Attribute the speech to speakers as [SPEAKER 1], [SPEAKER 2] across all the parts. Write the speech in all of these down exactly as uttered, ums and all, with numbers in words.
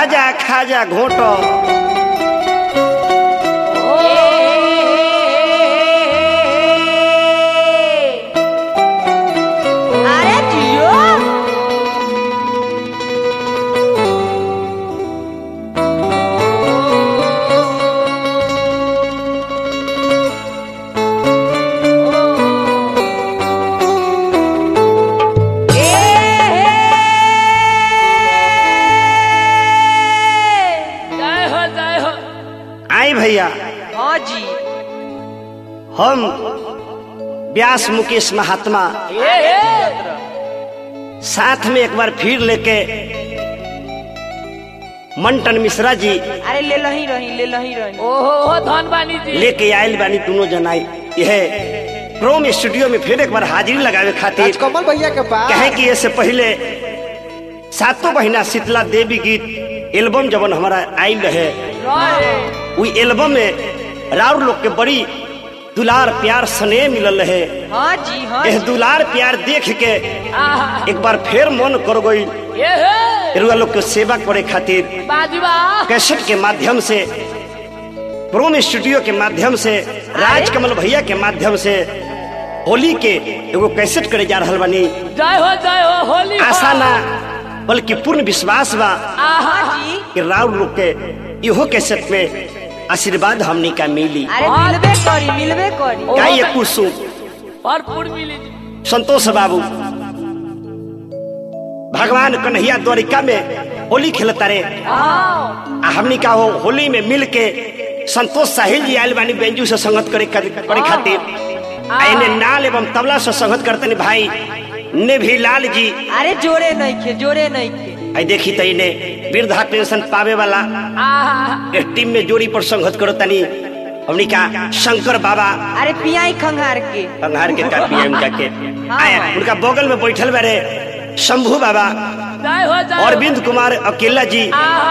[SPEAKER 1] खाजा खाजा घोटो
[SPEAKER 2] अरे जियो
[SPEAKER 1] भैया
[SPEAKER 2] हाँ जी
[SPEAKER 1] हम व्यास मुकेश महात्मा साथ में एक बार फिर लेके मंटन मिश्रा जी
[SPEAKER 2] अरे ले लही रही ले लही रही
[SPEAKER 3] ओहो धन बानी जी
[SPEAKER 1] लेके आयल बानी दोनों जनाई यह क्रोम स्टूडियो में फिर एक बार हाजिरी लगावे खातिर
[SPEAKER 4] कमल भैया के पास
[SPEAKER 1] कहे कि इससे पहले सातों महीना शीतला देवी गीत एल्बम जब हमारा आयल रहे वो एल्बम में राउर लोग के बड़ी दुलार प्यार स्नेह मिलल रहे।
[SPEAKER 2] हाँ जी हाँ
[SPEAKER 1] यह दुलार प्यार देख के एक बार फिर मन कर गई रुआ लोग के सेवा करे खातिर कैसेट के माध्यम से प्रोम स्टूडियो के माध्यम से राजकमल भैया के माध्यम से होली के एगो कैसेट करे जा रहा बानी।
[SPEAKER 3] जय हो जय हो होली
[SPEAKER 1] आशा ना बल्कि पूर्ण विश्वास बा कि राउर लोग के इहो कैसेट में आशीर्वाद हमनी का मिली।
[SPEAKER 2] अरे मिलबे करी मिलबे करी
[SPEAKER 1] क्या ये कुसुम
[SPEAKER 3] भरपूर मिली
[SPEAKER 1] संतोष बाबू भगवान कन्हैया द्वारिका में होली खेलता रे हमनी का हो होली में मिल के संतोष साहिल जी आयल बानी बेंजू से संगत करे करे खातिर आइने नाल एवं तबला से संगत करते भाई ने भी लाल जी
[SPEAKER 2] अरे जोरे नहीं खे जोरे नहीं खे
[SPEAKER 1] आई देखी तई ने वृद्धा पेंशन पावे वाला एक टीम में जोड़ी पर संगत करो तनी हमनी का शंकर बाबा
[SPEAKER 2] अरे पियाई खंगार के
[SPEAKER 1] खंगार के का पीएम का के आया उनका बगल में बैठल बारे शंभू बाबा अरविंद कुमार अकेला जी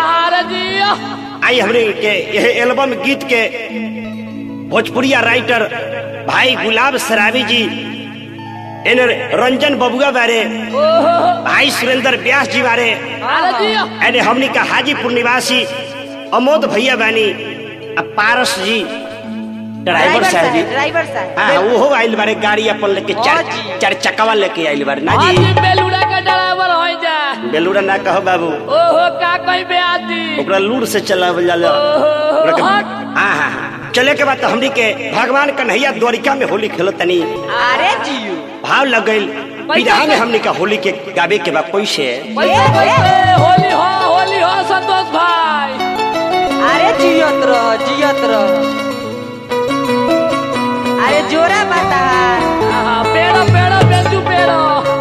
[SPEAKER 1] आई हमने के यह एल्बम गीत के भोजपुरिया राइटर भाई गुलाब सराबी जी एने रंजन बबुआ बारे भाई सुरेंद्र व्यास जी बारे एने हमनी का हाजीपुर निवासी अमोद भैया बानी पारस जी ड्राइवर साहब जी
[SPEAKER 2] ड्राइवर साहब
[SPEAKER 1] हाँ वो आइल बारे गाड़ी अपन लेके चार चार चक्का लेके आइल बारे ना जी
[SPEAKER 3] बेलूरा का ड्राइवर हो जा
[SPEAKER 1] बेलूरा ना कहो बाबू
[SPEAKER 3] ओहो का कोई बेआती
[SPEAKER 1] ओकरा लूर से चलावल जाला हां हां चले के बाद तो हमनी के भगवान कन्हैया द्वारिका में होली खेलो तनी
[SPEAKER 2] अरे जियो
[SPEAKER 1] भाव लग गइल विधा में हमनी का होली के गावे के बाद पैसे
[SPEAKER 3] होली हो होली हो संतोष भाई
[SPEAKER 2] अरे जियत रह जियत रह अरे जोरा बता
[SPEAKER 3] पेड़ो पेड़ो बेंजू पेड़ो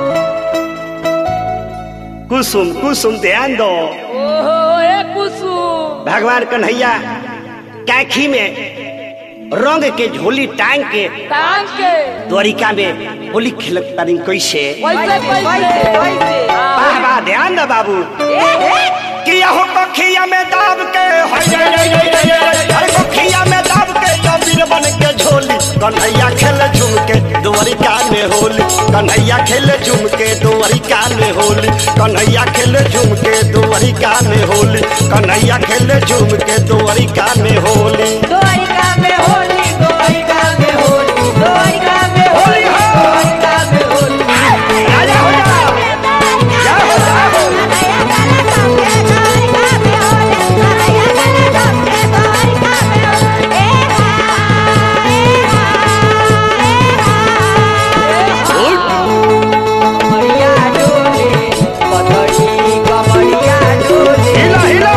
[SPEAKER 1] कुसुम कुसुम ध्यान दो
[SPEAKER 3] ओहो ए कुसुम
[SPEAKER 1] भगवान कन्हैया कैखी में रंग के झोली टांग के
[SPEAKER 3] टांग के
[SPEAKER 1] द्वारिका में होली खेलत तारी कैसे
[SPEAKER 3] कैसे
[SPEAKER 2] कैसे
[SPEAKER 1] वाह वाह ध्यान दो बाबू कि यहो कखिया में दाब के हर कखिया में दाब के कबीर बन के झोली कन्हैया खेले झूम के द्वारिका में होली कन्हैया खेले झूम के द्वारिका में होली कन्हैया खेले झूम के द्वारिका में होली कन्हैया खेले झूम के द्वारिका में होली
[SPEAKER 2] द्वारिका में होली द्वारिका में होली द्वारिका में होली द्वारिका में होली
[SPEAKER 1] राजा हो जा क्या हो जा हिला हिला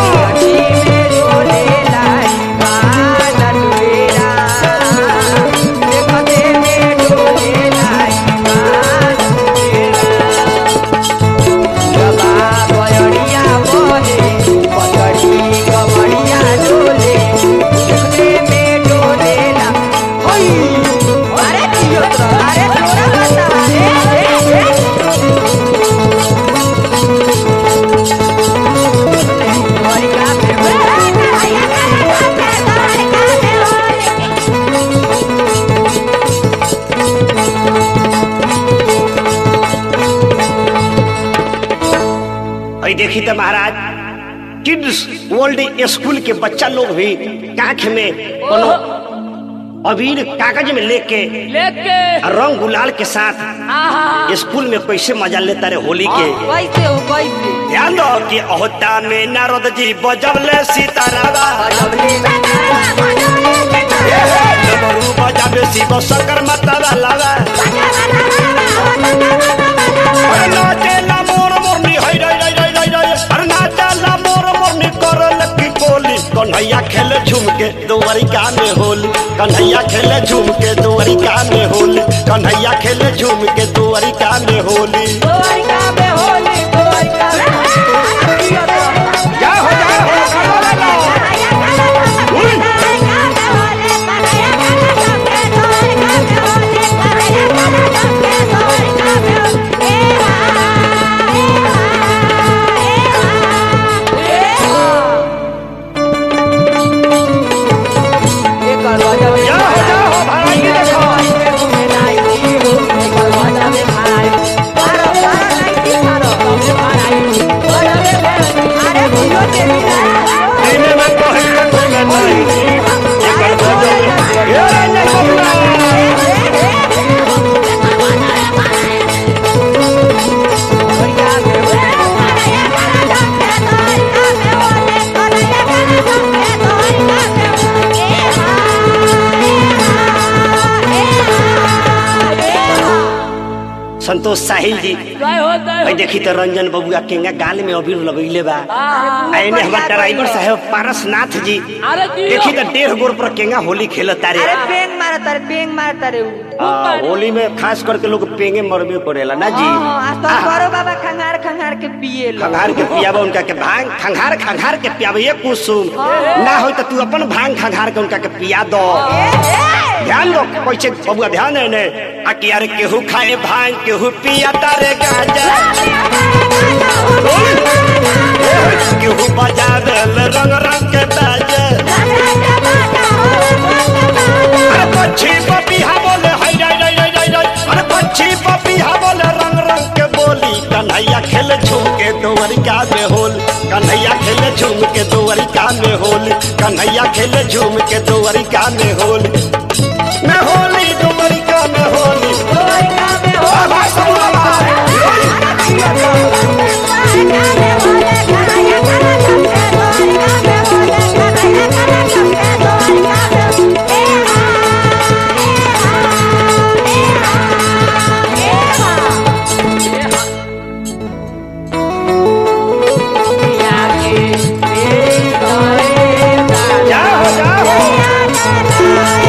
[SPEAKER 1] देखी तो महाराज किड्स वर्ल्ड स्कूल के बच्चा लोग भी कांख में कोनो अबीर कागज में लेके
[SPEAKER 3] लेके
[SPEAKER 1] रंग गुलाल के साथ
[SPEAKER 3] आहा
[SPEAKER 1] स्कूल में कैसे मजा लेता रे होली के।
[SPEAKER 2] कैसे हो कैसे
[SPEAKER 1] ध्यान दो कि अहोता में नारद जी बजबले सीतारामा डमरू बजाबे शिव शंकर माता लावा अरे नाचेला मोर मोरनी हई रई रई रई रई रई अरे नाचेला मोर मोरनी करल की कोली कन्हैया खेले झूम के दुआरिका में होली कन्हैया खेले झूम के दुआरिका में होली कन्हैया खेले झूम के दुआरिका में होली
[SPEAKER 2] द्वारिका में होली द्वारिका में
[SPEAKER 1] जा हो जा हो संतोष साहिल जी
[SPEAKER 3] जय हो जय
[SPEAKER 1] भाई
[SPEAKER 3] हो
[SPEAKER 1] देखी तो रंजन बबुआ केंगा गाल में अबीर लगैले बा
[SPEAKER 3] आहा
[SPEAKER 1] आइने हमार ड्राइवर साहब पारसनाथ जी
[SPEAKER 3] अरे जी
[SPEAKER 1] देखी तो डेढ़ गोर पर केंगा होली खेलता रे
[SPEAKER 2] अरे पेंग मारता रे पेंग मारता रे
[SPEAKER 1] आ, होली में खास करके लोग पेंगे मरबे करेला ना जी
[SPEAKER 2] आज तो करो बाबा खंगार खंगार के पिए लो
[SPEAKER 1] खंघार के पियाबा उनका के भांग खंघार खंघार के पियाबा ये कुसुम ना हो तो तू अपन भांग खंघार के उनका के पिया दो ध्यान दो कैसे बबुआ ध्यान है ने आ कि यार केहू खाए भांग केहू पिया तारे गाजा केहू बजावे रंग रंग के बाजा अरे पक्षी पपीहा बोले हाय हाय हाय हाय हाय अरे पक्षी पपीहा बोले रंग रंग के बोली कन्हैया खेले झूम के दुआरिका में होली कन्हैया खेले झूम के दुआरिका में होली कन्हैया खेले झूम के दुआरिका में होली मैं होली दुआरिका में होली
[SPEAKER 2] द्वारिका में
[SPEAKER 1] बाबा सब जाओ जाओ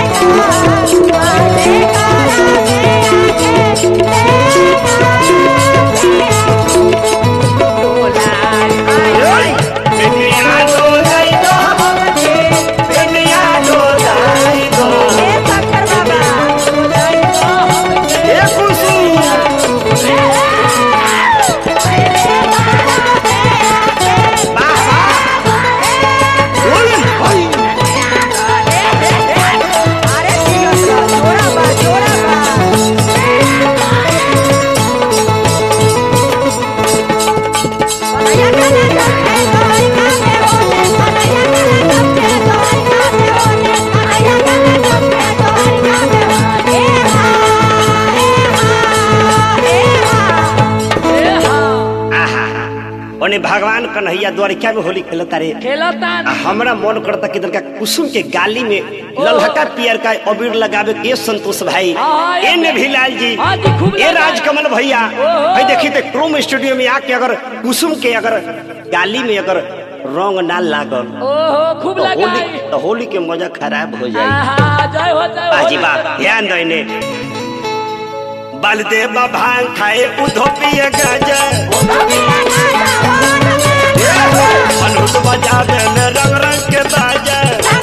[SPEAKER 1] दुनिया दो जाई दो दुनिया दो जाई दो ये कुसुम ओने भगवान कन्हैया द्वारिका में होली खेलता रे
[SPEAKER 3] खेलता
[SPEAKER 1] आ हमरा मन करता कि का कुसुम के गाली में ललहका पियर का अबीर लगावे के संतोष भाई
[SPEAKER 3] हाँ,
[SPEAKER 1] ए ने भिलाल जी
[SPEAKER 3] हाँ जी, खूब
[SPEAKER 1] ए
[SPEAKER 3] लगा।
[SPEAKER 1] राजकमल भैया
[SPEAKER 3] ओहो।
[SPEAKER 1] भाई देखी ते क्रोम स्टूडियो में आके अगर कुसुम के अगर गाली में अगर रंग ना लागल
[SPEAKER 3] ओहो खूब
[SPEAKER 1] तो
[SPEAKER 3] लगा
[SPEAKER 1] होली तो होली के मजा खराब हो जाए
[SPEAKER 3] आहा जय हो जय हो
[SPEAKER 1] बाजी बा ध्यान दो इने बलदेव भांग खाए उधो पिए गाजा अनुट बजावे रंग रंग के बाजा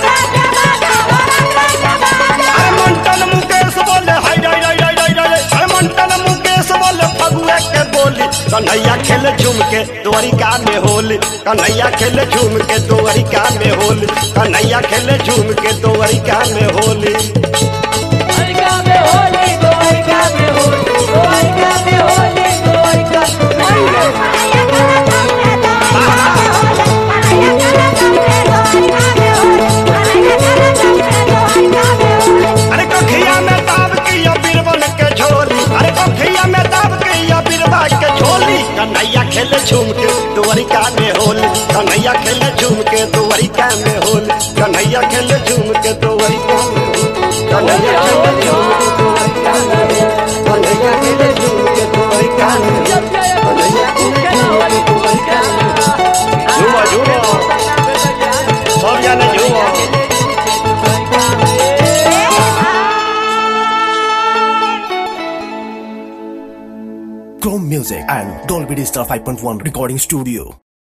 [SPEAKER 1] अरे मंटन मुकेश बोले हाय हाय हाय हाय हाय हाय अरे मंटन मुकेश बोले फगुआ के बोली कन्हैया खेले झूम के द्वारिका में होली कन्हैया खेले झूम के द्वारिका में होली कन्हैया खेले झूम के द्वारिका में होली
[SPEAKER 3] द्वारिका में होली द्वारिका में होली
[SPEAKER 2] द्वारिका में होली द्वारिका में होली
[SPEAKER 1] कन्हैया खेले झूम के द्वारिका में होली कन्हैया खेले झूम के द्वारिका में कन्हैया खेले झूम के द्वारिका में कन्हैया खेले झूम के द्वारिका में कन्हैया खेले झूम के द्वारिका में झूमो झूमो सब जाने झूमो
[SPEAKER 4] Chrome Music and Dolby Digital five point one Recording Studio.